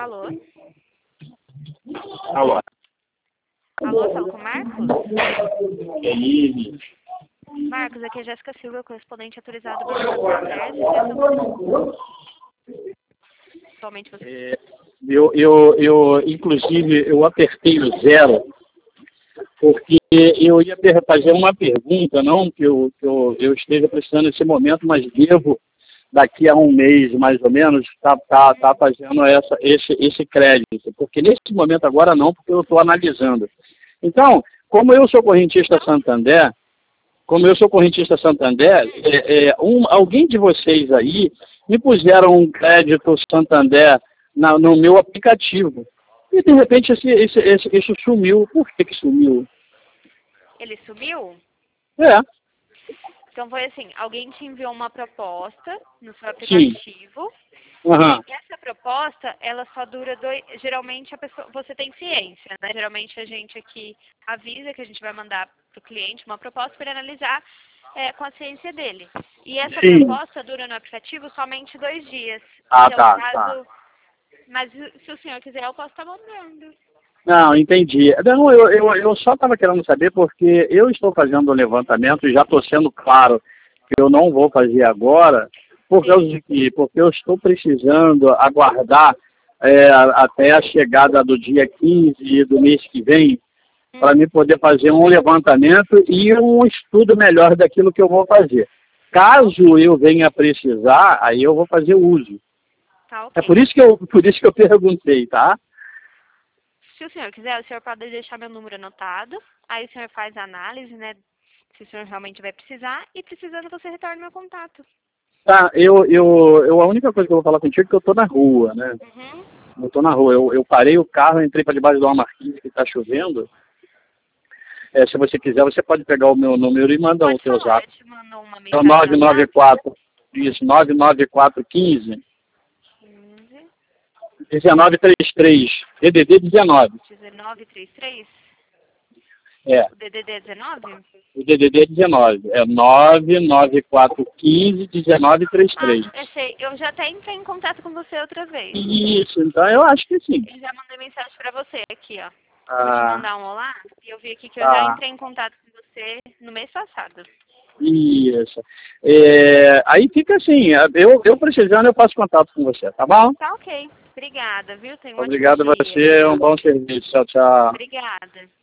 Alô? Alô? Alô, falo com o Marcos? E aí? Marcos, aqui é Jéssica Silva, correspondente autorizado do Banco. Atualmente você... Inclusive, eu apertei o 0 porque eu ia fazer uma pergunta, não que eu esteja precisando nesse momento, mas devo, daqui a um mês, mais ou menos, tá fazendo esse crédito. Porque nesse momento agora não, porque eu estou analisando. Então, como eu sou correntista Santander, alguém de vocês aí me puseram um crédito Santander no meu aplicativo. E, de repente, esse sumiu. Por que sumiu? Ele sumiu? É. Então foi assim, alguém te enviou uma proposta no seu aplicativo. Uhum. E essa proposta, ela só dura geralmente você tem ciência, né? Geralmente a gente aqui avisa que a gente vai mandar para o cliente uma proposta para ele analisar com a ciência dele. E essa proposta dura no aplicativo somente 2 dias. Tá. Mas se o senhor quiser, eu posso estar mandando. Não, entendi. Não, eu só estava querendo saber porque eu estou fazendo um levantamento e já estou sendo claro que eu não vou fazer agora, por causa de quê? Porque eu estou precisando aguardar até a chegada do dia 15 do mês que vem para mim poder fazer um levantamento e um estudo melhor daquilo que eu vou fazer. Caso eu venha precisar, aí eu vou fazer uso. Tá, okay. É por isso que eu perguntei, tá? Se o senhor quiser, o senhor pode deixar meu número anotado, aí o senhor faz a análise, né, se o senhor realmente vai precisar, e precisando você retorna meu contato. Tá, a única coisa que eu vou falar contigo é que eu tô na rua, né? Uhum. Eu tô na rua, eu parei o carro, entrei para debaixo de uma marquise que tá chovendo. Se você quiser, você pode pegar o meu número e mandar o teu zap. Eu te mando uma É o mensagem 994, isso, 99415 1933, DDD 19. 1933? É. O DDD é 19? O DDD é 19, é 99415 1933. Eu sei, eu já até entrei em contato com você outra vez. Isso, então eu acho que sim. Eu já mandei mensagem pra você aqui, ó. Vou te mandar um olá, e eu vi aqui que eu já entrei em contato com você no mês passado. Isso. Aí fica assim, eu precisando, eu faço contato com você, tá bom? Tá ok. Obrigada, viu? Tenho um Obrigado a ótimo dia. você, um bom serviço. Tchau, tchau. Obrigada.